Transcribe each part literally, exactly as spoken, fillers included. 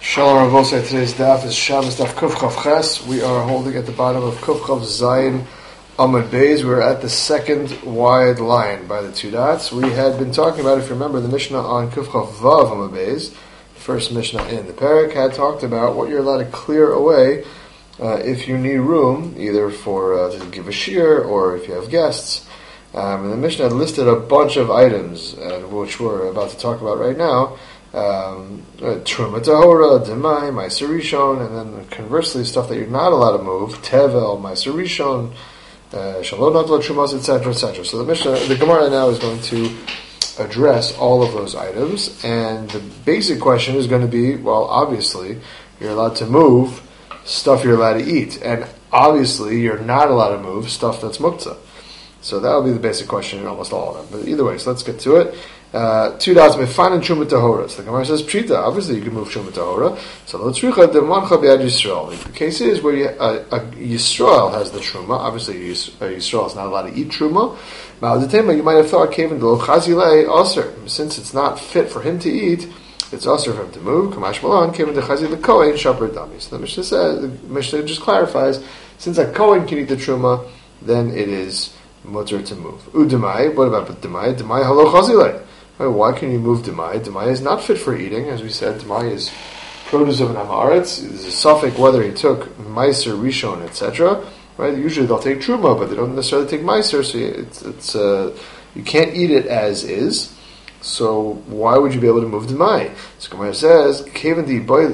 Shalom Rabosai, today's daf is Shabbos daf Kuf Chav Ches. We are holding at the bottom of Kuf Chav Zayin Amud Beis. We're at the second wide line by the two dots. We had been talking about, if you remember, the Mishnah on Kuf Chav Vav Amud Beis, the first Mishnah in the Perek, had talked about what you're allowed to clear away uh, if you need room, either for uh, to give a shear or if you have guests. Um, and the Mishnah had listed a bunch of items, uh, which we're about to talk about right now. Um, Truma Tahora, Demai, Meiser Rishon, and then conversely stuff that you're not allowed to move, Tevel, Meiser Rishon, Shalom Notla Trumas, et cetera, et cetera. So the Mishnah, the Gemara now is going to address all of those items, and the basic question is going to be, well, obviously, you're allowed to move stuff you're allowed to eat, and obviously, you're not allowed to move stuff that's muktzah. So that will be the basic question in almost all of them. But either way, so let's get to it. Uh, two dots, mefan and truma tahora. So the Gemara says, pshita, obviously you can move truma tahora. So lo tzricha demancha b'yad Yisrael. The case is where you, uh, uh, Yisrael has the truma. Obviously Yis, uh, Yisrael is not allowed to eat truma. Ma'adetema, you might have thought, kaven lo chazilei aser. Since it's not fit for him to eat, it's aser for him to move. Kamash malan, kaven de chazil kohen shaper dami. So the Mishnah says, the Mishnah just clarifies, since a kohen can eat the truma, then it is mutter to move. Udemai, what about demai? Demai halo chazilei. Why can you move demai? Demai is not fit for eating, as we said. Demai is produce of an amaretz. There's a suffix whether he took meiser, rishon, et cetera. Right? Usually they'll take truma, but they don't necessarily take meiser. So it's it's uh, you can't eat it as is. So why would you be able to move demai? So Gemara says, "Kevan di boy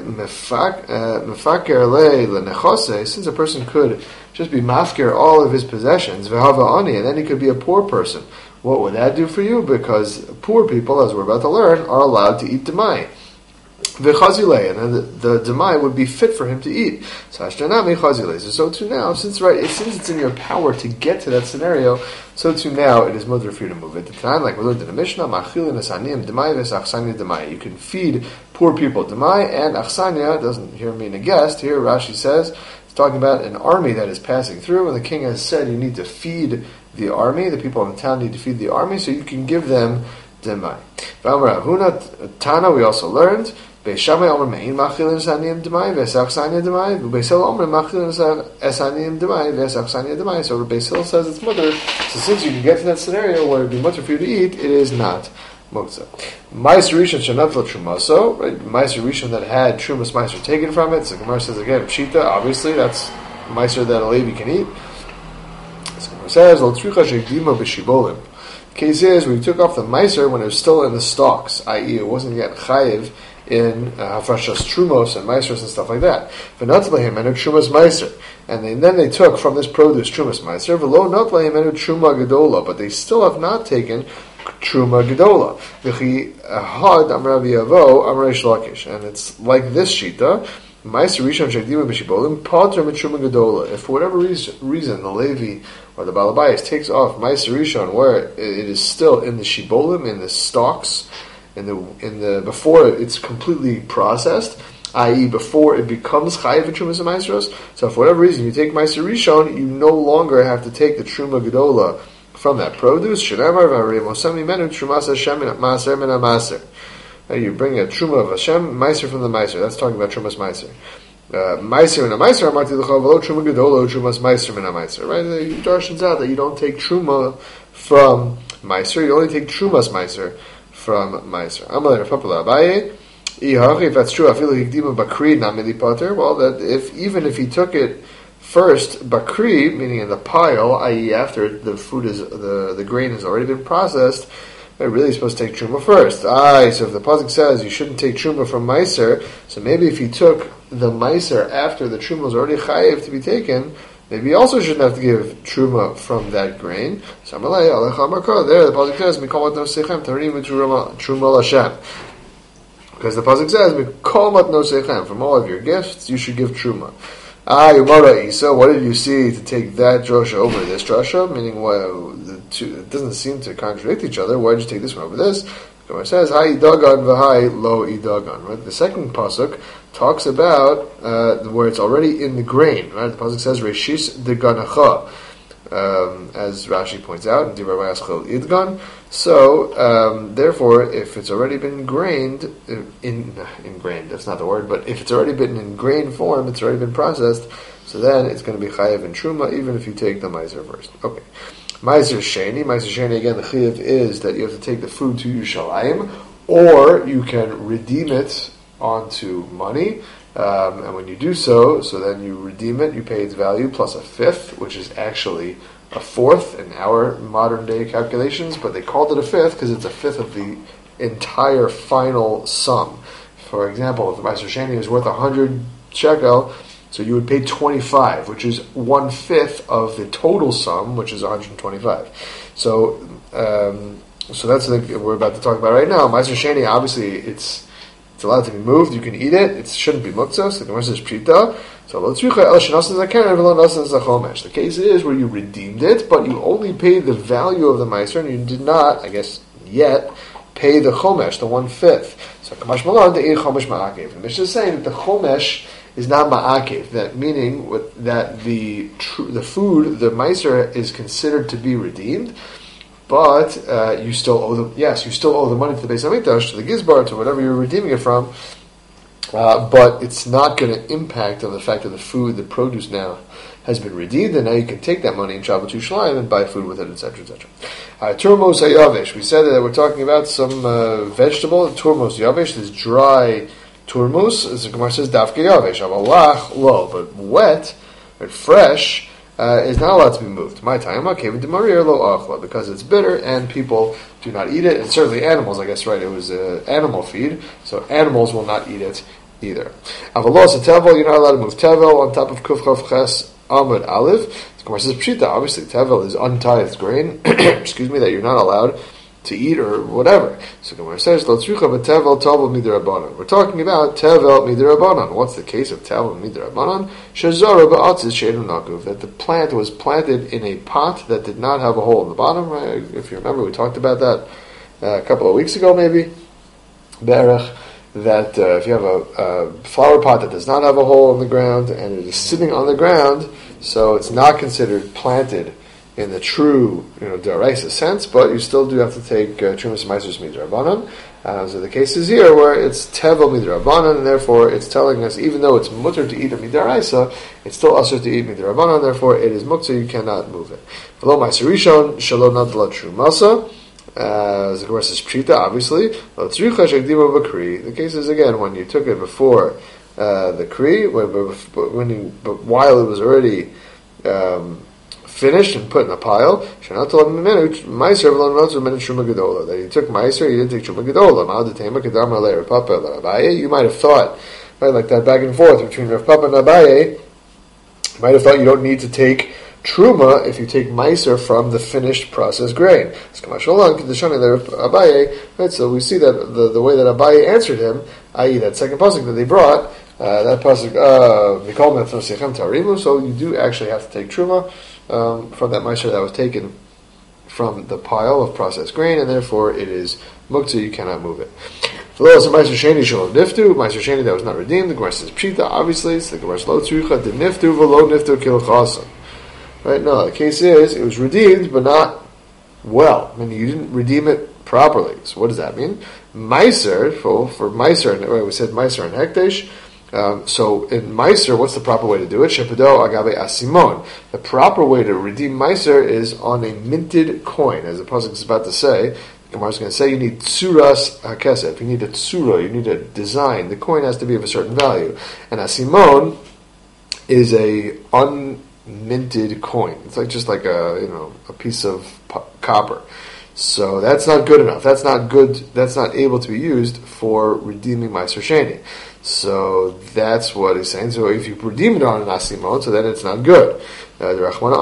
mefaker le lenechase." Since a person could just be mafker all of his possessions, v'hava ani, and then he could be a poor person. What would that do for you? Because poor people, as we're about to learn, are allowed to eat demai. V'chazilei, and then the, the demai would be fit for him to eat. So hashtanami chazilei. So too now, since right, since it's in your power to get to that scenario, so too now it is mutter for you to move it. The time, like we learned in the Mishnah, machilin asanim demai v'sachsanya demai. You can feed poor people demai, and achsanya doesn't here mean a guest. Here Rashi says it's talking about an army that is passing through, and the king has said you need to feed the army, the people in the town need to feed the army, so you can give them demai. Tana, we also learned, Beis Shammai Omer Mein Machilin Esaniyim Demai V'Esach Sanya Demai Beis Hillel Omer Machilin Esaniyim Demai V'Esach Sanya Demai. So Beis Hillel says it's mutter. So since you can get to that scenario where it would be mutter for you to eat, it is not muktzah. Meiser Rishon Shenatla Trumaso, right? Meiser Rishon that had Trumas Meiser taken from it. So Gemara says again, Pshita, obviously that's Meiser that a Levi can eat. Says the case is we took off the meiser when it was still in the stalks, that is, it wasn't yet chayiv in hafrashas trumos and meisers and stuff like that. V'natlehem enu trumas meiser, and they, then they took from this produce trumas meiser. V'lo natlehem enu truma gedola, but they still have not taken truma gedola. V'chi had amar Aviyavo amar Reish Lakish, and it's like this shita. Meiser Rishon Shekdima B'Shibolim Pater Mitruma Gedola. If for whatever reason, reason the Levi or the Balabayas takes off Meiser Rishon where it is still in the Shibolim, in the stalks, in the in the before it's completely processed, that is, before it becomes Chayiv Trumas and Meiseros. So, for whatever reason you take Meiser Rishon, you no longer have to take the Truma Gedola from that produce. Shenamar V'Arei Menu Trumas Hashem Maser Min Maser. You bring a truma of Hashem, meiser from the meiser. That's talking about trumas meiser. Meiser and a meiser, amarti l'cha v'lo truma gedolo, trumas meiser min a meiser. Right? The darshans out that you don't take truma from meiser, you only take trumas meiser from meiser. Amalei Rav Papa Abaye, if that's true, afilu hikdima bakri namili pater. Well, that if even if he took it first bakri, meaning in the pile, that is, after the food is the the grain has already been processed. They're really supposed to take truma first. Aye, so if the pasuk says you shouldn't take truma from meiser, so maybe if he took the meiser after the truma was already chayiv to be taken, maybe he also shouldn't have to give truma from that grain. So there the pasuk says mikol mat nosechem tarim truma l'Hashem, because the pasuk says mikol mat nosechem, from all of your gifts you should give truma. Ah, Yomara Isa, what did you see to take that drasha over this drasha? Meaning, well, the two, it doesn't seem to contradict each other. Why did you take this one over this? The Gemara says, Hai idagan v'hai lo idagan. Right? The second pasuk talks about uh, where it's already in the grain. Right? The pasuk says, Reshis de ganacha. Um, as Rashi points out, in Divrei Mayaschel Idgan. So, um, therefore, if it's already been grained, in, ingrained, that's not the word, but if it's already been in grain form, it's already been processed, so then it's going to be chayiv in truma, even if you take the meiser first. Okay. Meiser sheni, meiser sheni, again, the chayiv is that you have to take the food to Yerushalayim, or you can redeem it onto money, um, and when you do so, so then you redeem it, you pay its value plus a fifth, which is actually a fourth in our modern day calculations, but they called it a fifth because it's a fifth of the entire final sum. For example, if the Meiser Sheni is worth one hundred shekel, so you would pay twenty-five, which is one fifth of the total sum, which is one hundred twenty-five. So, um, so that's the we're about to talk about right now. Meiser Sheni, obviously, it's it's allowed to be moved. You can eat it. It shouldn't be muktzos. The Gemara says pshita. So the case is where you redeemed it, but you only paid the value of the meiser, and you did not, I guess, yet pay the chomesh, the one fifth. So kamash malan the ein chomesh ma'akev. The Mishnah is saying that the chomesh is not ma'akev. That meaning that the tr- the food, the meiser, is considered to be redeemed, but uh, you still owe the yes, you still owe the money to the Beis Hamikdash, to the Gizbar, to whatever you're redeeming it from. Uh, but it's not going to impact on the fact that the food, the produce now has been redeemed, and now you can take that money and travel to Yerushalayim and buy food with it, et cetera, et cetera. Uh, turmos hayavesh. We said that we're talking about some uh, vegetable. Turmos yavesh, this dry turmos. As the Gemara says, dafke yavesh. Avalach lo, but wet, but fresh, uh, is not allowed to be moved. My time, okay, lo achla, because it's bitter and people do not eat it, and certainly animals. I guess right. It was uh, animal feed, so animals will not eat it either. Avalos a tevel, you're not allowed to move tevel on top of kuf chav ches amud aleph. The Gemara says pshita. Obviously, tevel is untithed grain. Excuse me, that you're not allowed to eat or whatever. So the Gemara says lo tzrucha b'tevel tevel midirabanan. We're talking about tevel midirabanan. What's the case of tevel midirabanan? Shazara ba'atzis sheinu nakuv. That the plant was planted in a pot that did not have a hole in the bottom. Right? If you remember, we talked about that uh, a couple of weeks ago, maybe. Berech. That uh, if you have a, a flower pot that does not have a hole in the ground and it is sitting on the ground, so it's not considered planted in the true, you know, d'oraisa sense, but you still do have to take trumas meisers midrabanan. Uh, so the case is here where it's tevel midrabanan, and therefore it's telling us even though it's mutter to eat a midaraisa, it's still usher to eat midrabanan. Therefore, it is muktzah. You cannot move it. V'lo meiser rishon shelo nadla trumasa. As the Gemara says, pshita, obviously. The case is, again, when you took it before uh, the kri, when, when you, but while it was already um, finished and put in a pile, that you took meiser, you didn't take truma gedola. You might have thought, right, like that back and forth between Rav Papa and Abaye, you might have thought you don't need to take truma if you take meiser from the finished processed grain. Right, so we see that the, the way that Abaye answered him, that is that second pasuk that they brought, uh, that pasuk, uh, so you do actually have to take truma um, from that meiser that was taken from the pile of processed grain, and therefore it is muktzah, you cannot move it. Meiser sheni shalom niftu, meiser sheni that was not redeemed, the Gemara says pshita, obviously, it's the Gemara says lo tzrucha de niftu v'lo niftu kilchasam. Right? No, the case is, it was redeemed, but not well. I mean, you didn't redeem it properly. So what does that mean? Meiser, for, for Meiser, right, we said Meiser and Hekdesh. Um, so in Meiser, what's the proper way to do it? Shepado agave asimon. The proper way to redeem Meiser is on a minted coin, as the pasuk is about to say. The Gemara is going to say you need tsuras hakesef. You need a tsura. You need a design. The coin has to be of a certain value. And asimon is a un minted coin. It's like just like a you know a piece of po- copper. So that's not good enough. That's not good. That's not able to be used for redeeming meiser sheni. So that's what he's saying. So if you redeem it on an asimon, so then it's not good. Uh,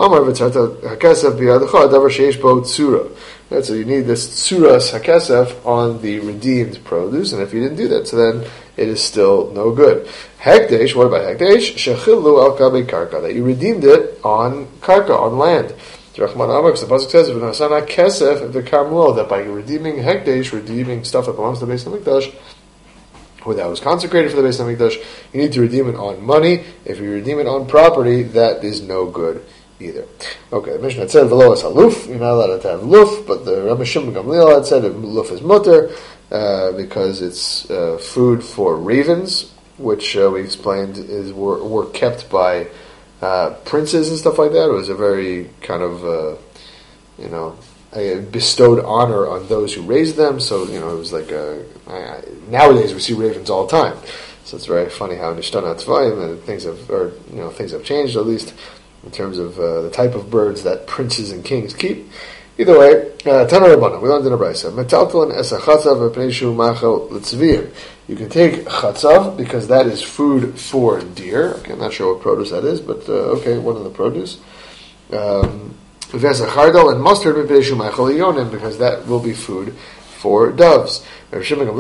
so you need this tsuras hakesef on the redeemed produce, and if you didn't do that, so then it is still no good. Hekdesh, what about Hekdesh? Shechilu al kabe karka, that you redeemed it on karka, on land. The pasuk says, "V'nasana kesef v'karmuel," that by redeeming Hekdesh, redeeming stuff that belongs to the Beis Hamikdash, or that was consecrated for the Beis Hamikdash, you need to redeem it on money. If you redeem it on property, that is no good either. Okay, the Mishnah had said v'lo es haluf. You're not allowed to have luf, but the Rabbi Shimon Gamliel had said luf is mutter uh, because it's uh, food for ravens, which uh, we explained is were, were kept by uh, princes and stuff like that. It was a very kind of uh, you know. bestowed honor on those who raised them, so you know it was like a, I, nowadays we see ravens all the time, so it's very funny how nishtana tzvayim and things have, or you know things have changed at least in terms of uh, the type of birds that princes and kings keep. Either way, Tana Rabbana, we learned in a brayso, metaltalin es hachatzav v'pneishu machal l'tzviyim. You can take chatzav because that is food for deer. Okay, I'm not sure what produce that is, but uh, okay, one of the produce. Um, and mustard because that will be food for doves. You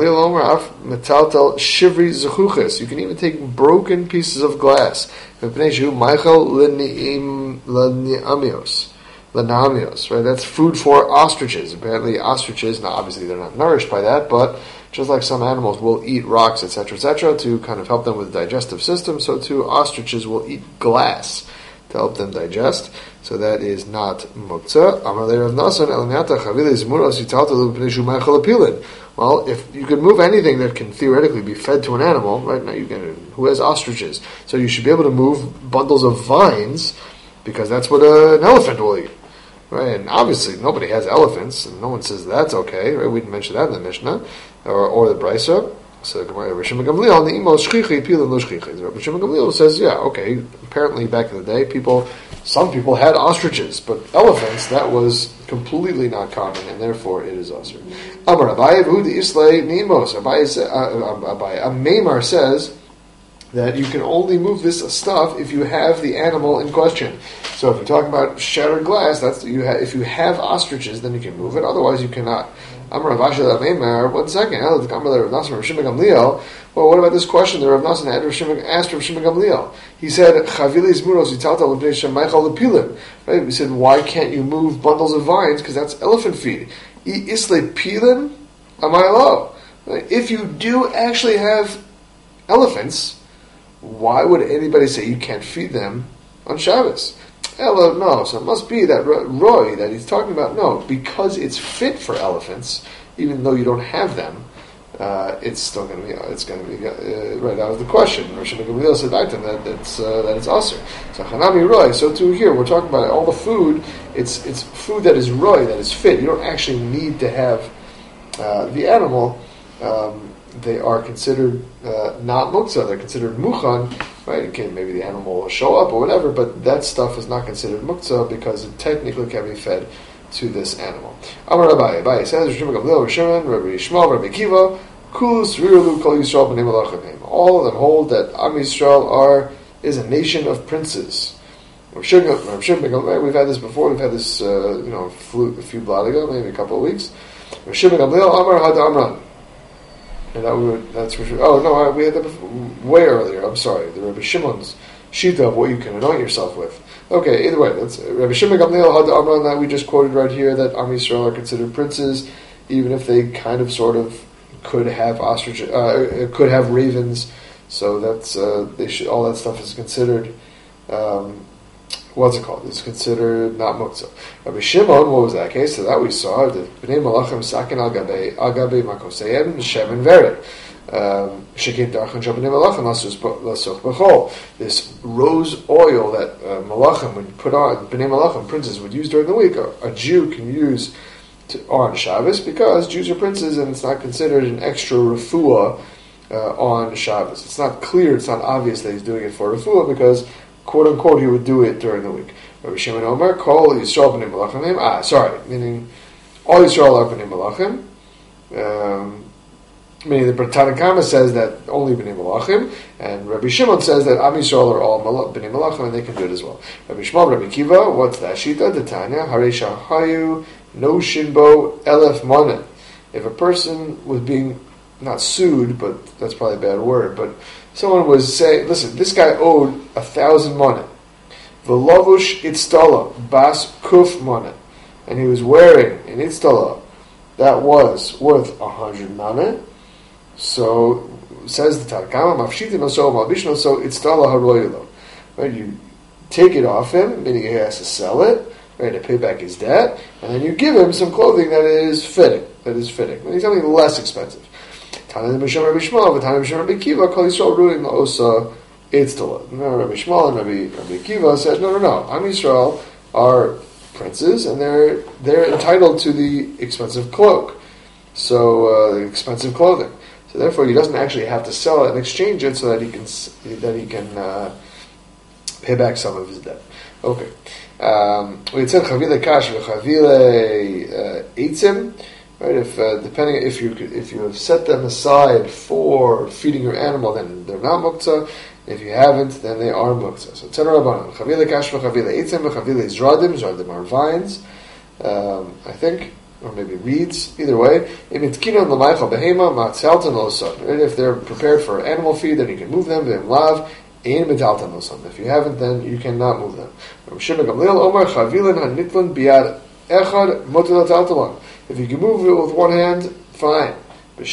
can even take broken pieces of glass. Right? That's food for ostriches. Apparently ostriches, now obviously they're not nourished by that, but just like some animals will eat rocks, et cetera, et cetera, to kind of help them with the digestive system, so too ostriches will eat glass to help them digest. So that is not muktzah. Well, if you can move anything that can theoretically be fed to an animal, right now you can, who has ostriches, so you should be able to move bundles of vines because that's what uh, an elephant will eat, right? And obviously nobody has elephants, and no one says that's okay, right? We didn't mention that in the Mishnah or, or the Brisa. So Rabbi Shimon Gamliel, the imos shchichi pilin lo shchichi. Rabbi Shimon Gamliel says, yeah, okay. Apparently, back in the day, people, some people had ostriches, but elephants that was completely not common, and therefore it is usher. Amar Abaye v'hu islay nimos. Abaye a Maimar says that you can only move this stuff if you have the animal in question. So if you're talking about shattered glass, that's you ha- if you have ostriches, then you can move it. Otherwise, you cannot. Amar Rav Asher Meimar. One second. Well, what about this question that Rav Nassan had asked Rav Shimon Gamliel? He said, "Chavilis muros yitalta l'bnei shemaychal lepilim." Right? He said, "Why can't you move bundles of vines? Because that's elephant feed." Isle pilim amaylo. If you do actually have elephants, why would anybody say you can't feed them on Shabbos? Ella, no, so it must be that Roy that he's talking about. No, because it's fit for elephants, even though you don't have them, uh, it's still going to be it's going to be uh, right out of the question. Rosh Gamliel said back to him that it's uh, that it's usher. So Hanami Roy. So too here we're talking about all the food. It's it's food that is Roy, that is fit. You don't actually need to have uh, the animal. Um, they are considered uh, not muktzah. They're considered muchan. Right, okay, maybe the animal will show up or whatever, but that stuff is not considered muktzah because it technically can be fed to this animal. Amar Abaye, Abaye says, Rabbi Gamliel, Shimon, Rabbi Yishmael, Rabbi Kiva, Kulus Riru Kol Yisrael B'nei Malachim. All of them hold that Am Yisrael are is a nation of princes. We've had this before. We've had this, uh, you know, a few blot ago, maybe a couple of weeks. Rabbi Shimon Gamliel, Amar Had Amran. And that we would, that's for sure. Oh, no, we had that before, way earlier. I'm sorry. The Rabbi Shimon's shita of what you can anoint yourself with. Okay, either way, that's Rabbi Shimon Gamliel had the Amran that we just quoted right here, that Am Yisrael are considered princes, even if they kind of sort of could have ostrich, uh, could have ravens. So that's, uh, they should, all that stuff is considered, um, what's it called? It's considered not muktzah. Rabbi Shimon, what was that case? So that we saw, the Bnei Malachim sakin al gabe al gabe makoseyem shemen vered. Shekin darchan shabnei Malachim lasuch b'chol. This rose oil that uh, Malachim would put on, Bnei Malachim, princes, would use during the week, a, a Jew can use to, on Shabbos, because Jews are princes and it's not considered an extra refuah uh, on Shabbos. It's not clear, it's not obvious that he's doing it for refuah, because quote unquote, he would do it during the week. Rabbi Shimon Omer, Kol Yisrael b'nei Malachim. Ah, sorry, meaning all Yisrael are b'nei Malachim. Um, meaning the Tanna Kama says that only b'nei Malachim, and Rabbi Shimon says that Am Yisrael are all b'nei Malachim, and they can do it as well. Rabbi Shmuel, Rabbi Kiva, what's that shita? The Tanya, Haresha Hayu No Shinbo Elef Monet. If a person was being not sued, but that's probably a bad word, but someone was saying, listen, this guy owed a thousand monet. V'lavush itztala, bas kuf monet. And he was wearing an itztala that was worth a hundred monet. So, says the Tanna Kama, mafshitin oso, malbishin oso, itztala haroyelo. Right, you take it off him, meaning he has to sell it, right, to pay back his debt, and then you give him some clothing that is fitting, that is fitting, meaning something less expensive. Tana Misham Rabbi Shmuel, Tana Misham Rabbi Kiva, Kol Yisrael Ruin La'osa Eitztala. No, Rabbi Shmuel and Rabbi, Rabbi Kiva said, no, no, no, Am Yisrael are princes, and they're they're entitled to the expensive cloak, so uh, expensive clothing. So therefore, he doesn't actually have to sell it and exchange it, so that he can that he can uh, pay back some of his debt. Okay. Um, we said chavile kash v'chavile eitzim. Right? If uh, depending if you if you have set them aside for feeding your animal, then they're not muktzah. If you haven't, then they are muktzah. So tzena rabbanan chavile kash v'chavile eitzim v'chavile zradim. Zradim are vines, um, I think. Or maybe reeds, either way. If they're prepared for animal feed, then you can move them. If you haven't, then you cannot move them. If you can move it with one hand, fine. But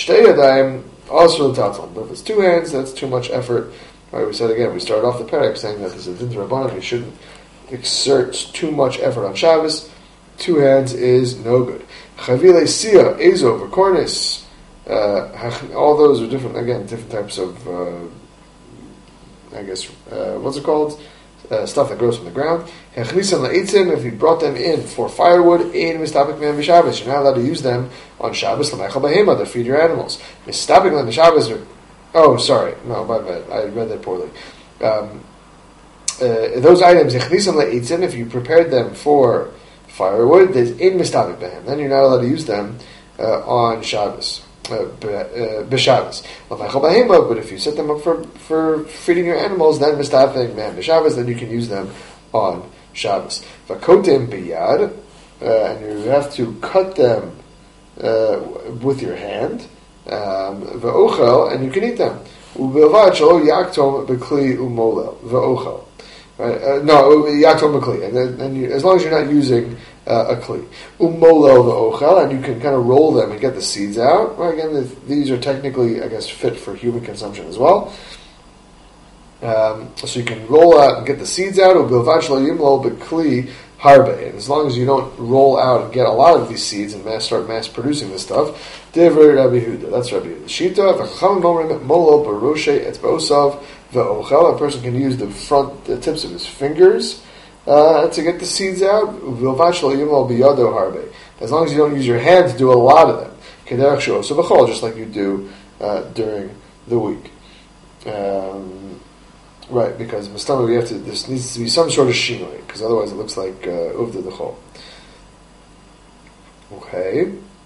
if it's two hands, that's too much effort. Right, we said again, we started off the parak saying that this is a din rabbanan. We shouldn't exert too much effort on Shabbos. Two hands is no good. Chavile sia, ezov, or cornis, uh, all those are different, again, different types of, uh, I guess, uh, what's it called? Uh, stuff that grows from the ground. Hechnisan la'etzim, if you brought them in for firewood, ein mistapik me'em b'Shabbos. You're not allowed to use them on Shabbos, l'meichal behema, to feed your animals. Mistapik me'em b'Shabbos, oh, sorry, no, my bad, I read that poorly. Um, uh, those items, hechnisan la'etzim, if you prepared them for firewood, there's in mistabik behem. Then you're not allowed to use them uh, on Shabbos, b'Shabbos. But if you set them up for, for feeding your animals, then mistabik behem b'Shabbos, then you can use them on Shabbos. Vakotim biyad, and you have to cut them uh, with your hand. V'ochel, and you can eat them. U'bilvad shelo yaktom b'kli u'molel v'ochel. Right? Uh, no, yatom b'kli, and then and you, as long as you're not using uh, a kli, umolel v'ochel, and you can kind of roll them and get the seeds out. Well, again, the, these are technically, I guess, fit for human consumption as well. Um, so you can roll out and get the seeds out. Ubilvad shelo yimlo b'kli harbe, and as long as you don't roll out and get a lot of these seeds and mass, start mass producing this stuff, Dever Rabbi Huda. That's Rabbi Huda. Shita v'chachamim omrim molo b'roshe etzba'osav. A person can use the front, the tips of his fingers uh, to get the seeds out. As long as you don't use your hand to do a lot of them, just like you do uh, during the week. Um, right, because mistama we have to. This needs to be some sort of shinoi, because otherwise it looks like uvda dechol. Okay.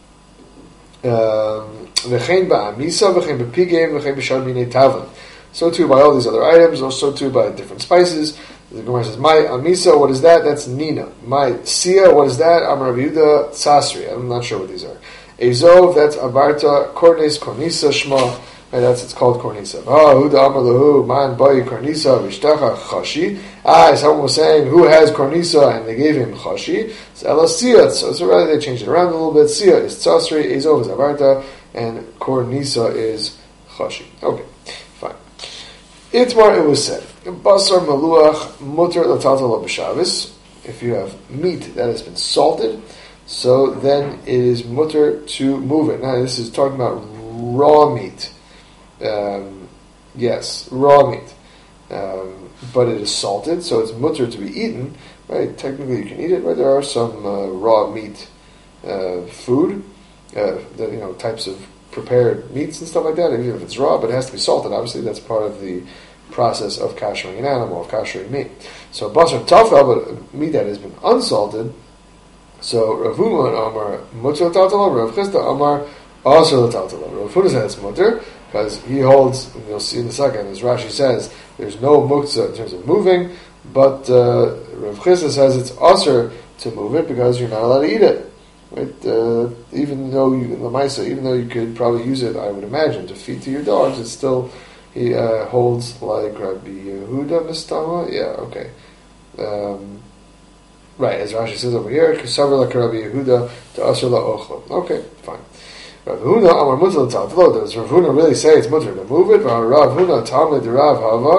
V'chein ba'amisa, v'chein b'pigim, v'chein b'shar minei tavlin. So too by all these other items, or so too by different spices. The Gemara says, "My amisa, what is that? That's nina. My sia, what is that? Amar Rabbi Yehuda tzasri." I'm not sure what these are. Ezov, that's abarta. Kornes kornisa shma. Right, that's it's called kornisa. Ah, Huda Amar lahu man bayi kornisa v'ishtacha chashi. Ah, someone was saying who has kornisa, and they gave him chashi. So ela sia. So, so rather they changed it around a little bit. Sia is tzasri. Ezov is abarta, and kornisa is chashi. Okay. Itmar, it was said, Basar Maluach Mutter Latatala B'Shabbos. If you have meat that has been salted, so then it is mutter to move it. Now this is talking about raw meat. Um, yes, raw meat. Um, but it is salted, so it's mutter to be eaten. Right? Technically you can eat it, but there are some uh, raw meat uh, food, uh, that, you know, types of prepared meats and stuff like that, even if it's raw, but it has to be salted. Obviously, that's part of the process of kashering an animal, of kashering meat. So basar tafel, but meat that has been unsalted. So Rav Huna Amar mutter l'taltala, Rav Chisda Amar also l'taltala. Rav Huna says it's mutter because he holds, and you'll see in a second, as Rashi says, there's no muktzah in terms of moving, but uh, Rav Chisda says it's aser to move it because you're not allowed to eat it. Right? Uh, even though you, the Maisa, even though you could probably use it, I would imagine, to feed to your dogs, it's still, he uh, holds like Rabbi Yehuda Mistama. Yeah, okay. Um, right, as Rashi says over here, Kisavar like Rabbi Yehuda to Asher la Ochla. Okay, fine. Rav Huna Amar Mutter l'Taltalo. Does Rav Huna really say it's mutter to move it? Rav Huna Talmud Rav Hava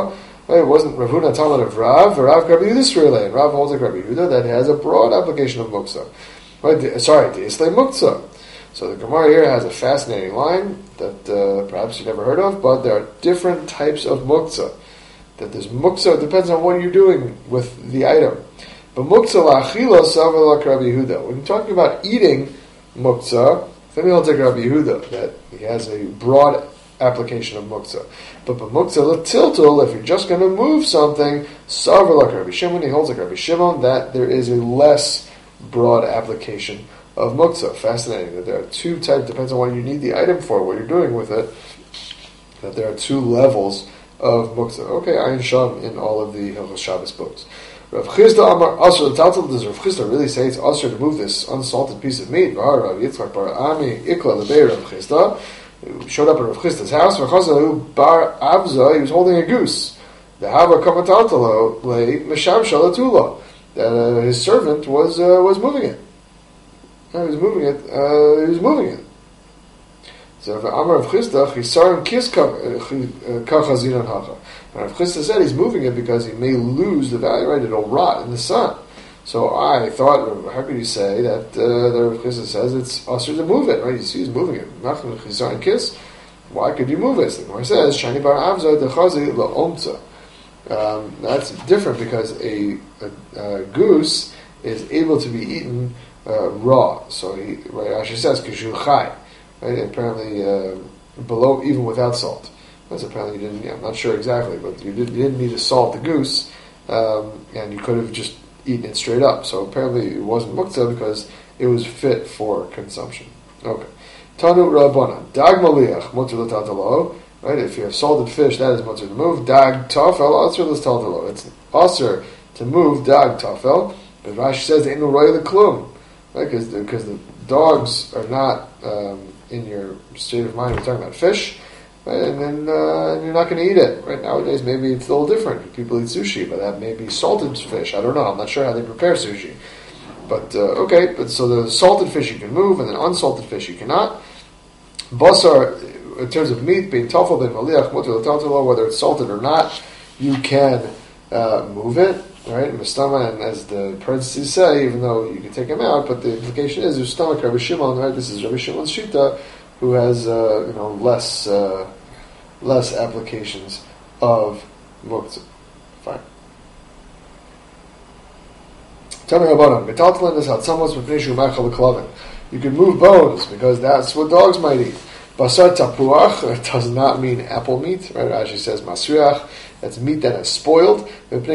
Right? It wasn't Rav Huna Talmud of Rav, or Rav Rabbi Yehuda Srele, and Rav holds like Rabbi Yehuda that has a broad application of muktzah. Right? Sorry, Deisle muktzah. So the Gemara here has a fascinating line that uh, perhaps you never heard of, but there are different types of muktzah. That there's muktzah, it depends on what you're doing with the item. But muktzah la'achila savalak Rabbi Yehuda. When you're talking about eating muktzah, then we'll take Rabbi Yehuda, that he has a broad application of muktzah. But but muktzah l'tiltul, if you're just going to move something, savalak Rabbi Shimon, he holds like Rabbi Shimon, that there is a less broad application of muktzah. Fascinating that there are two types, depends on what you need the item for, what you're doing with it, that there are two levels of muktzah. Okay, Ayin Sham in all of the Hilchos Shabbos books. Rav Chisda Amar Asher L'Taltal, does Rav Chisda really say it's Asher to move this unsalted piece of meat? Rav Yitzchak Bar Ami Ikla Lebei Rav Chisda, who showed up at Rav Chisda's house, V'chazahu Bar Abza, he was holding a goose. The Hava Kamataltalo lay Mesham Shalatula, that uh, his servant was uh, was moving it. He was moving it. Uh, he was moving it. So Amar Rav Chisda, Chisarim Kis Kachazinan Hacha. And Rav Chisda said he's moving it because he may lose the value. Right, it'll rot in the sun. So I thought, how could you say that? Uh, the Rav Chisda says it's usher to move it. Right, you see, he's moving it. Nachman Chisarim Kis. Why could you move it? The Gemara says, Shani Bar Avza Dechazi LaOmtza. Um, that's different because a, a, a goose is able to be eaten uh, raw. So he, right, Rashi says, Kishu Chai. Right, apparently uh, below, even without salt. That's apparently you didn't, yeah, I'm not sure exactly, but you, did, you didn't need to salt the goose, um, and you could have just eaten it straight up. So apparently it wasn't muktzah because it was fit for consumption. Okay. Tanu Rabbana. Dag Maliach, Mutter L'Tatalo. Right, if you have salted fish, that is mutter to move. Dag tafel, asr l'taltalo. It's asr to move dag tafel. But Rashi says, "Ain't no roy the klum," right? Because because the dogs are not um, in your state of mind. We're talking about fish, right? And then uh, you're not going to eat it. Right nowadays, maybe it's a little different. People eat sushi, but that may be salted fish. I don't know. I'm not sure how they prepare sushi. But uh, okay, but so the salted fish you can move, and then unsalted fish you cannot. Basar, in terms of meat, being tafel, ben maliach, mutter l'taltalo, whether it's salted or not, you can uh, move it, right? Mistama, and as the parentheses say, even though you can take them out, but the implication is your stomach, Rabbi Shimon, right? This is Rabbi Shimon's shita, who has uh, you know less uh, less applications of muktzah. Fine. Tell me about it. Metaltalin is hatzamos v'pnishu machal l'klavin. You can move bones because that's what dogs might eat. Basar tapuach does not mean apple meat, right? Rashi says masriach, that's meat that is spoiled. But uh,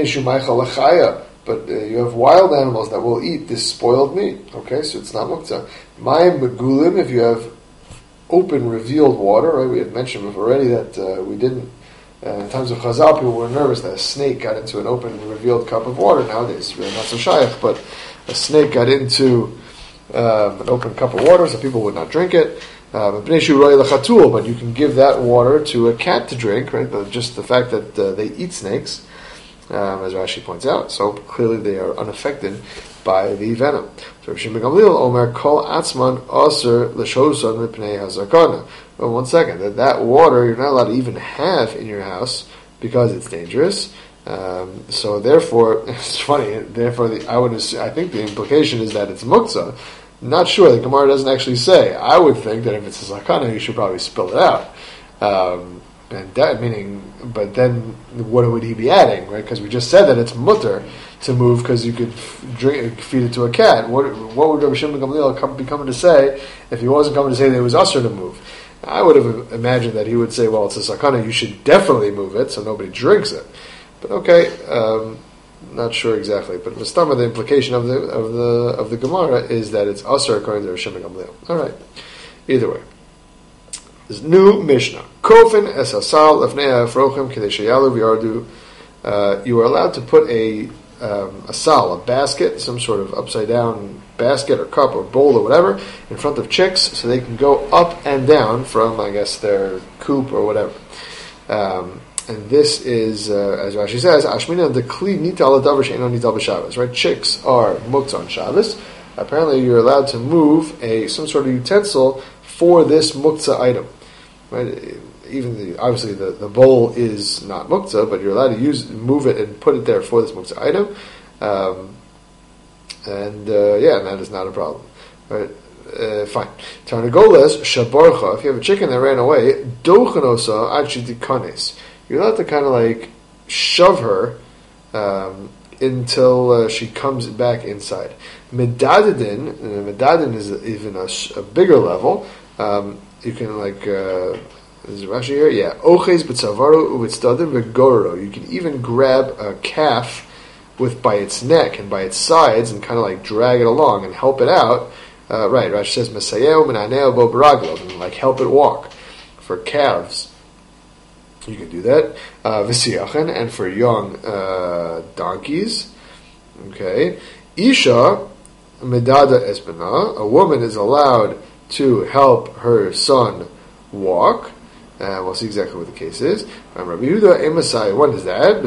you have wild animals that will eat this spoiled meat. Okay, so it's not muktzah. Mayim megulim, if you have open, revealed water, right? We had mentioned already that uh, we didn't, uh, in times of Chazal, people were nervous that a snake got into an open, revealed cup of water. Nowadays, it's really not so shaykh, but a snake got into um, an open cup of water, so people would not drink it. Uh, but you can give that water to a cat to drink, right? But just the fact that uh, they eat snakes, um, as Rashi points out, so clearly they are unaffected by the venom. So Shimon Gamliel Omer Kol Atzman Aser L'Shosan Mipnei Hazakana. Well, one second, that that water you're not allowed to even have in your house because it's dangerous. Um, so therefore, it's funny. Therefore, the, I would assume, I think the implication is that it's muktzah. Not sure. The Gemara doesn't actually say. I would think that if it's a zakana, you should probably spill it out. Um, and that meaning, but then what would he be adding, right? Because we just said that it's mutter to move because you could drink, feed it to a cat. What, what would Rabbi Shimon Gamliel come, be coming to say if he wasn't coming to say that it was usher to move? I would have imagined that he would say, well, it's a zakana, you should definitely move it so nobody drinks it. But okay, um, not sure exactly, but Mustama, the implication of the of the of the Gemara is that it's usher according to Rav Shimon Gamliel. All right, either way. This new Mishnah: Kofin es asal lefnei hafrochim kedei sheyalu v'yardu. You are allowed to put a um, a sal, a basket, some sort of upside down basket or cup or bowl or whatever, in front of chicks, so they can go up and down from, I guess, their coop or whatever. Um, And this is, uh, as Rashi says, Ashmina the kli nita ala davar she'eno nita b'Shabbos. Right, chicks are muktzah on Shabbos. Apparently, you're allowed to move a some sort of utensil for this muktzah item. Right, even the obviously the, the bowl is not muktzah, but you're allowed to use move it and put it there for this muktzah item, um, and uh, yeah, and that is not a problem. Right? Uh, fine. Tarnagolas shabarcha. If you have a chicken that ran away, dochanosa achidikanes. You're allowed to kind of like shove her um, until uh, she comes back inside. Medadadin. Uh, medadin is a, even a, a bigger level. Um, you can like. Uh, Is Rashi here? Yeah. Oches b'tzavaru u'b'tzdadim v'gororo. You can even grab a calf with by its neck and by its sides and kind of like drag it along and help it out. Uh, right. Rashi says Masayeu minaneo bo baraglo, and like help it walk. For calves, you can do that. V'siachen, uh, and for young uh, donkeys. Okay. Isha medada espana. A woman is allowed to help her son walk. Uh, we'll see exactly what the case is. Rabbi Yehuda Emasai, what is that?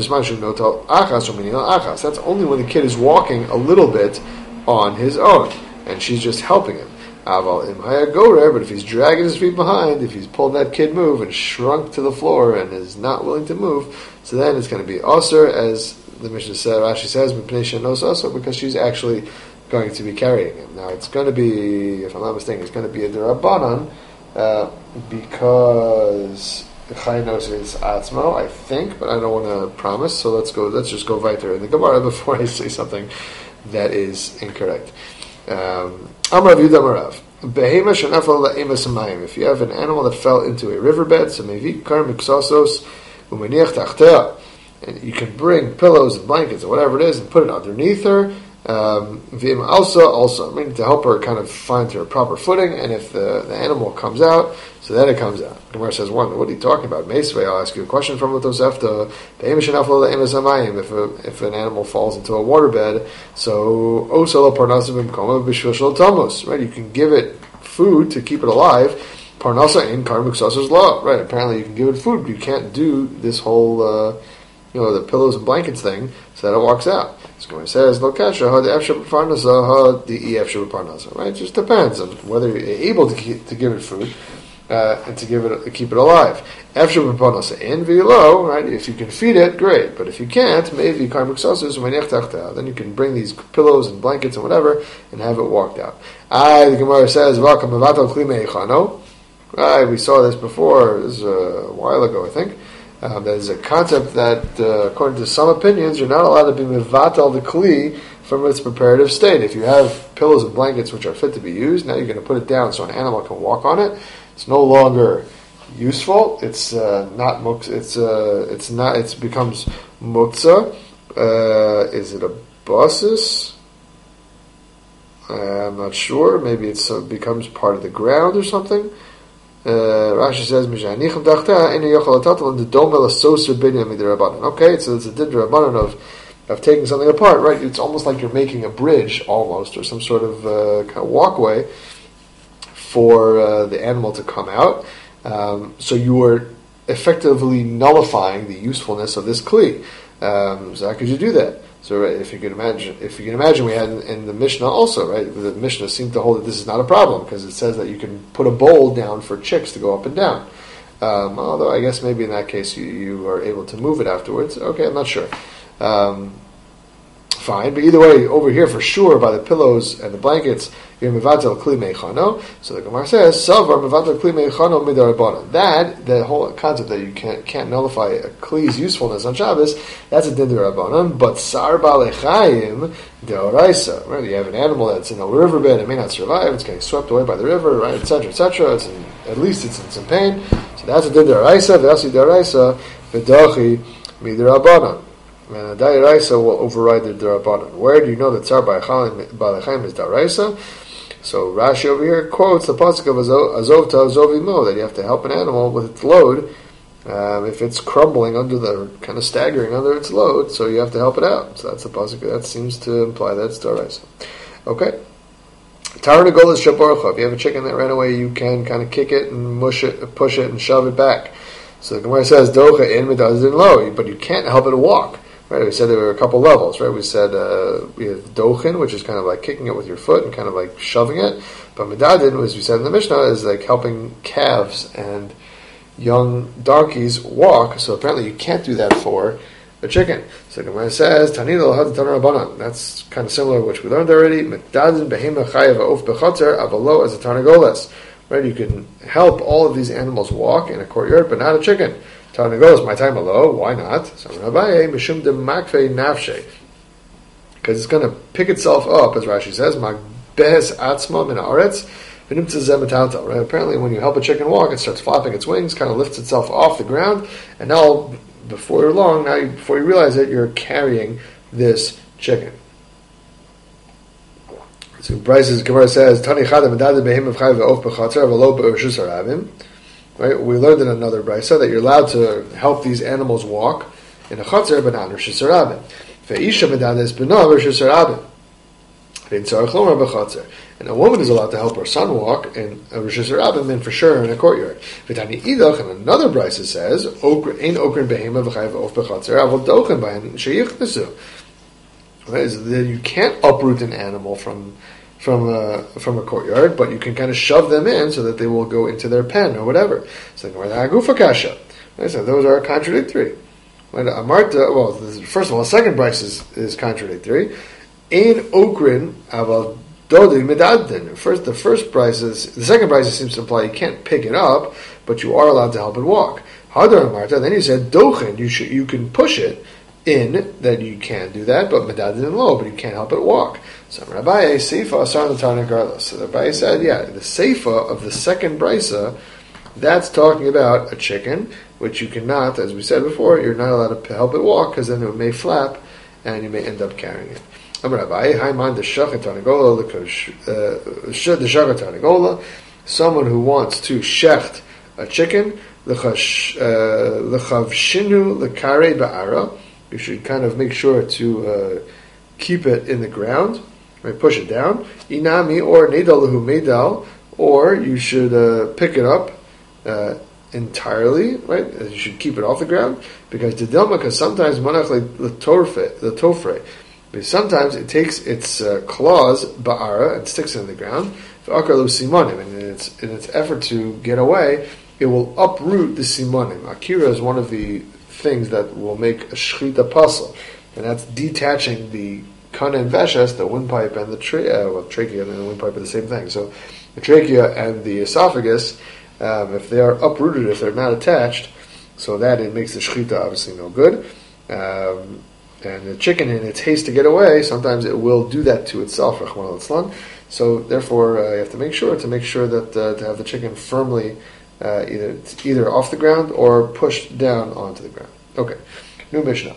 That's only when the kid is walking a little bit on his own, and she's just helping him. But if he's dragging his feet behind, if he's pulled that kid move and shrunk to the floor and is not willing to move, so then it's going to be Osir, as the Mishnah said, Rashi says, because she's actually going to be carrying him. Now it's going to be, if I'm not mistaken, it's going to be a Derabanan, Uh, because Chaynos is Atzmo, I think, but I don't want to promise. So let's go. Let's just go weiter in the Gemara before I say something that is incorrect. Amar Yehuda Marav. Behema shenafal la'ema samayim. If you have an animal that fell into a riverbed, so maybe kar miksasos umeniach tachtea, and you can bring pillows and blankets or whatever it is and put it underneath her. Um, also, also, I mean, to help her kind of find her proper footing, and if the, the animal comes out, so then it comes out. Gemara says, one, what are you talking about? Meisvei, I'll ask you a question from Tosefta. If a, if an animal falls into a waterbed, so right, you can give it food to keep it alive. Parnasa in karmiksasa's law, right? Apparently, you can give it food, but you can't do this whole, uh, you know, the pillows and blankets thing, so that it walks out. So it says, "Lo kasha ha the efshar b'parnasa ha the efshar b'parnasa." Right? It just depends on whether you're able to keep, to give it food uh, and to give it to keep it alive. Efshar b'parnasa in v'lo, right? If you can feed it, great. But if you can't, maybe karmik sasus u'menech tachta. Then you can bring these pillows and blankets and whatever and have it walked out. I the Gemara says, "V'akam mevatal kli meichano." Right? We saw this before. This is a while ago, I think. Um, there's a concept that, uh, according to some opinions, you're not allowed to be mevatal the kli from its preparative state. If you have pillows and blankets which are fit to be used, now you're going to put it down so an animal can walk on it. It's no longer useful. It's uh, not muk. It's uh, it's not. It becomes muktzah. Uh, is it a basis? Uh, I'm not sure. Maybe it uh, becomes part of the ground or something. Uh, Rashi says, okay, so it's a din d'Rabbanan of of taking something apart, right? It's almost like you're making a bridge, almost, or some sort of uh, kind of walkway for uh, the animal to come out. Um, so you are effectively nullifying the usefulness of this kli. Um, so how could you do that? So right, if you can imagine, if you can imagine, we had in, in the Mishnah also, right? The Mishnah seemed to hold that this is not a problem because it says that you can put a bowl down for chicks to go up and down. Um, although I guess maybe in that case you, you are able to move it afterwards. Okay, I'm not sure. Um, fine, but either way, over here for sure, by the pillows and the blankets, you're mevatel kli meichano. So the Gemara says, "Savar mevatel kli meichano midarabana." That the whole concept that you can't can't nullify a kli's usefulness on Shabbos, that's a din d'Rabbanan. But sar balechayim deoraisa. Right, you have an animal that's in a riverbed; it may not survive; it's getting swept away by the river, right, et cetera, et cetera. It's in, at least it's in some pain. So that's a din d'oraisa. V'asi deoraisa v'dachi midarabbanan. And the Daraisa will override the Darabanan. Where do you know that Tzar Balechayim is Daraisa? So Rashi over here quotes the pasuk of Azov to Azov Imo, that you have to help an animal with its load um, if it's crumbling under the, kind of staggering under its load, so you have to help it out. So that's the pasuk. That seems to imply that it's Daraisa. Okay. Tarnagol is Shabarcha. If you have a chicken that ran away, you can kind of kick it and mush it, push it and shove it back. So the Gemara says, Docha in medazin lo, but you can't help it walk. Right, we said there were a couple levels, right? We said uh, we have dochin, which is kind of like kicking it with your foot and kind of like shoving it. But medadin, as we said in the Mishnah, is like helping calves and young donkeys walk. So apparently you can't do that for a chicken. So the Gemara says, Tanina had Tanar Rabbanan. That's kind of similar to which we learned already. Metadin behema chayav of bechatzer avalo as a tarnagolas. Right, you can help all of these animals walk in a courtyard, but not a chicken. Tarnagolas, my time alo. Why not? So Rabbaye mishum de makve nafshe. Because it's going to pick itself up, as Rashi says, magbes atzma min aretz. Right? Apparently, when you help a chicken walk, it starts flapping its wings, kind of lifts itself off the ground, and now, before long, now you, before you realize it, you're carrying this chicken. So Bryce's Gemara says, "Tani chadam medad behim of chayv ve'of b'chatzer v'lo be'ushus harabim." Right? We learned in another Bryce that you're allowed to help these animals walk in a chatzer, but not in ushus harabim. Ve'isha medad es b'no ushus harabim. And a woman is allowed to help her son walk in a Rosh Hashanah, and for sure in a courtyard. And another Bryce says, "Ein okrin behema v'chayav of bechatzer avol dochen bayan sheyichnesu." Is that you can't uproot an animal from from a, from a courtyard, but you can kind of shove them in so that they will go into their pen or whatever. So so those are contradictory. Amarta, well, first of all, the second Bryce is, is contradictory. Ein okrin aval dodi medadin. First, the first Bryce is the second Bryce seems to imply you can't pick it up, but you are allowed to help it walk. Hadar Amarta. Then he said dochen. You should you can push it in, that you can do that, but medadin low, but you can't help it walk. So Rabbi Seifa asar l'tarna garla. So the Rabbi said, yeah, the Seifa of the second Brysa, that's talking about a chicken, which you cannot, as we said before, you're not allowed to help it walk because then it may flap and you may end up carrying it. Someone who wants to shecht a chicken, you should kind of make sure to uh, keep it in the ground, right? Push it down. Inami or nedalahu medal, or you should uh, pick it up uh, entirely, right? You should keep it off the ground because the dilma, because sometimes manach the torfe, the tofre. But sometimes it takes its uh, claws, ba'ara, and sticks it in the ground. And in its, in its effort to get away, it will uproot the simonim. Akira is one of the things that will make a shchita puzzle, and that's detaching the kana and veshes, the windpipe and the tra- uh, well, trachea and the windpipe are the same thing. So the trachea and the esophagus, um, if they are uprooted, if they're not attached, so that it makes the shchita obviously no good. Um, And the chicken, in its haste to get away, sometimes it will do that to itself. So therefore, uh, you have to make sure to make sure that uh, to have the chicken firmly uh, either either off the ground or pushed down onto the ground. Okay, new Mishnah.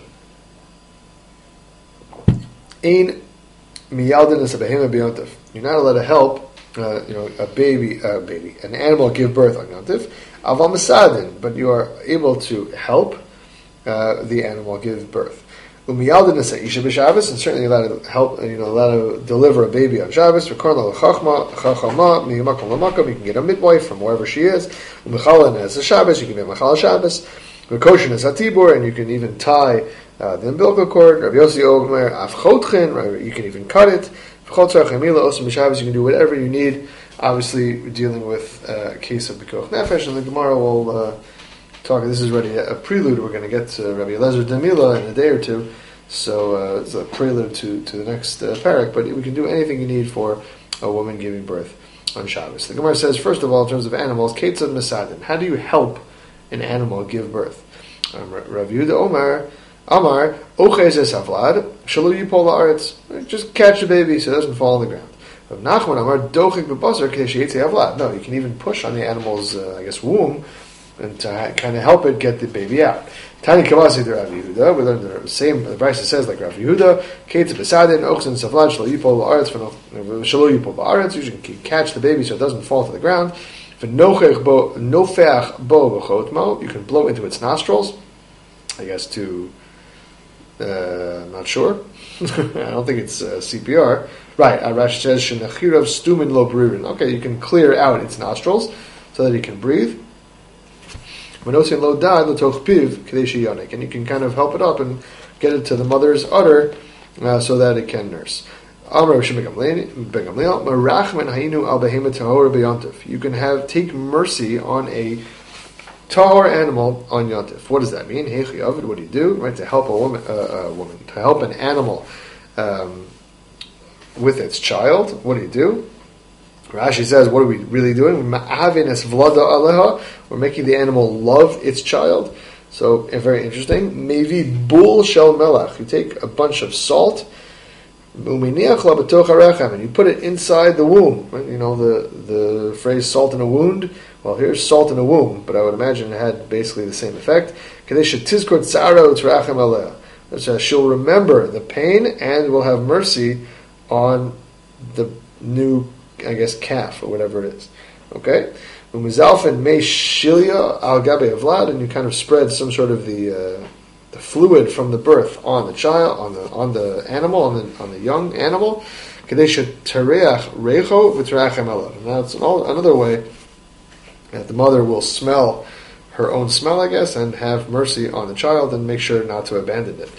Ein miyaldin es behema b'yontif. You're not allowed to help, uh, you know, a baby, a baby, an animal give birth on yontif. Aval mesadin, but you are able to help uh, the animal give birth. Umiyaldin is isha b'Shabbos, and certainly allowed to help, you know, allowed to deliver a baby on Shabbos. Rekorna l'chachma, chachama, miyamakam l'makam. You can get a midwife from wherever she is. Umechalin as a Shabbos, you can be a mechal Shabbos. Rekoshin is hatibur, and you can even tie uh, the umbilical cord. Rabbi Yossi Omer afchotchen, right? You can even cut it. V'chotzar chamila osam b'Shabbos. You can do whatever you need. Obviously, we're dealing with uh, a case of b'koch nefesh, and the Gemara will. Uh, Talk. This is already a prelude. We're going to get to Rabbi Elazar Damila in a day or two, so uh, it's a prelude to, to the next uh, parak. But we can do anything you need for a woman giving birth on Shabbos. The Gemara says, first of all, in terms of animals, Ketzad Mesadin. How do you help an animal give birth? Um, Rav Yehuda Omar Amar Ochez es Havlad Shalu Yipol La'aretz. Just catch the baby so it doesn't fall on the ground. Rav Nachman Amar Dochik B'Basar Kedesh Yetze Havlad. No, you can even push on the animal's, uh, I guess, womb, and to kind of help it get the baby out. Tani Kavasi to Rav Yehuda. We learned the same. The Brisa says like Rav Yehuda. Ketzad Besadin Ochsen Savlan Shlo Yipol La'aretz Shlo Yipol La'aretz. You can catch the baby so it doesn't fall to the ground. V'nochech bo nofeach bo v'chotmo. You can blow into its nostrils. I guess to. Uh, I'm not sure. I don't think it's uh, C P R. Right. Rashi says Shenachirav Stumin Lo Beririn. Okay, you can clear out its nostrils so that it can breathe. And you can kind of help it up and get it to the mother's udder uh, so that it can nurse. You can have take mercy on a tahor animal on Yontif. What does that mean? Heichi Ovid, what do you do? Right, to help a woman, uh, a woman, to help an animal um, with its child. What do you do? Rashi says, what are we really doing? We're making the animal love its child. So, very interesting. Mevi bul shel melach. You take a bunch of salt, and you put it inside the womb. Right? You know the, the phrase salt in a wound? Well, here's salt in a womb, but I would imagine it had basically the same effect. So she'll remember the pain and will have mercy on the new, I guess, calf or whatever it is. Okay? And you kind of spread some sort of the uh, the fluid from the birth on the child, on the on the animal, on the on the young animal. And that's another way that the mother will smell her own smell, I guess, and have mercy on the child and make sure not to abandon it.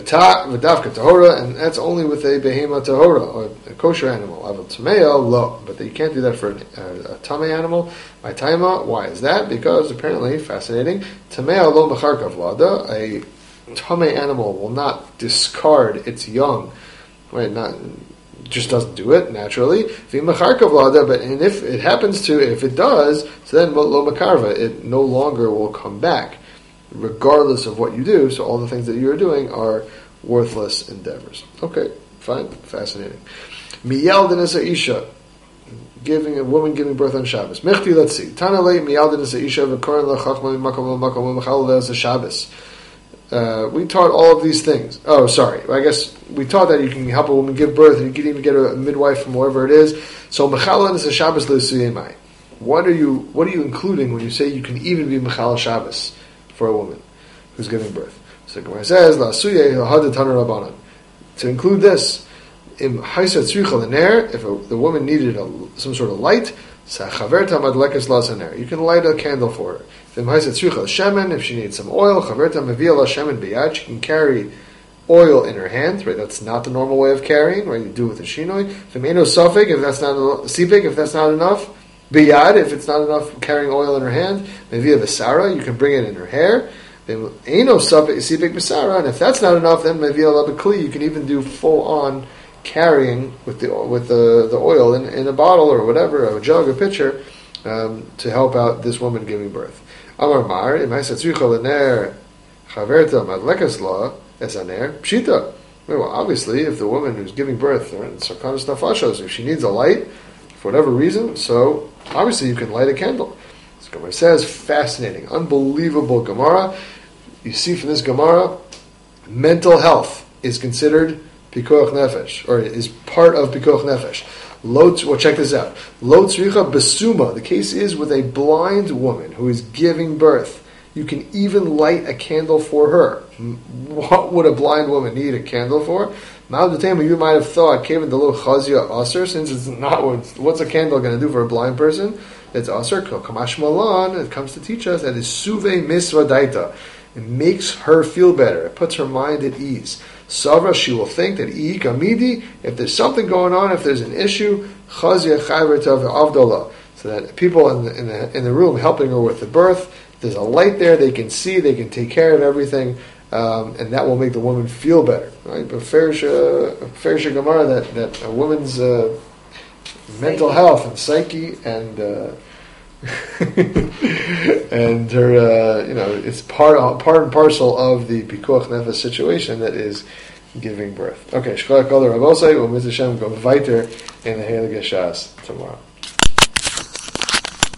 And that's only with a behema tahora, or a kosher animal. But you can't do that for a, a tame animal. My taima, why is that? Because apparently, fascinating, tamea lo mecharkav lada, a tame animal will not discard its young, right? Not just doesn't do it naturally. But and if it happens to, if it does, so then lo makarva, it no longer will come back, regardless of what you do. So all the things that you are doing are worthless endeavors. Okay, fine, fascinating. Miyaldin is a isha, giving a woman giving birth on Shabbos. Mechti, let's see. Tanale miyaldin is a isha v'korin lachachma makom makom mechal as a Shabbos. Uh, we taught all of these things. Oh, sorry. I guess we taught that you can help a woman give birth, and you can even get a midwife from wherever it is. So mechalon is a Shabbos le'suyemai. What are you? What are you including when you say you can even be mechal Shabbos for a woman who's giving birth? So Gemara says la'suye lahad taner rabbanan. To include this, im haisa tzricha l'ner, if a, the woman needed a, some sort of light, sachaverta madlekes lasaner. You can light a candle for her. If she needs some oil, she can carry oil in her hand. Right, that's not the normal way of carrying. Right, you do it with a shinoi. If that's not sipik, if that's not enough, biyad. If it's not enough carrying oil in her hand, mevia v'sara, you can bring it in her hair. Then eno sipik v'sara, and if that's not enough, then mevia labakli. You can even do full on carrying with the with the, the oil in, in a bottle or whatever, a jug, a pitcher, um, to help out this woman giving birth. Amar Mar, if I said tzricha l'ner chaverta madlekas la esaner pshita. Well, obviously, if the woman who's giving birth, sarkanos nafashos, if she needs a light for whatever reason, so obviously you can light a candle. This Gemara says, fascinating, unbelievable Gemara. You see from this Gemara, mental health is considered pikuach nefesh, or is part of pikuach nefesh. Lo, well, check this out. Lo tzricha besuma. The case is with a blind woman who is giving birth. You can even light a candle for her. What would a blind woman need a candle for? Ma'al you might have thought, Kevin the little chazia aser, since it's not what, what's a candle going to do for a blind person? It's aser kamash malan. It comes to teach us that is suve misva daita. It makes her feel better. It puts her mind at ease. Savra, she will think that if there's something going on, if there's an issue, chazia chayverta v'avdallah, so that people in the, in the in the room helping her with the birth, there's a light there, they can see, they can take care of everything, um, and that will make the woman feel better. Right? But Ferisha Gemara, that that a woman's uh, mental health and psyche and uh, and her, uh, you know, it's part part and parcel of the pikuach nefesh situation that is giving birth. Okay, shkolak kol Rabbi Osei, we'll miss Hashem go weiter in the Heilige Shas tomorrow.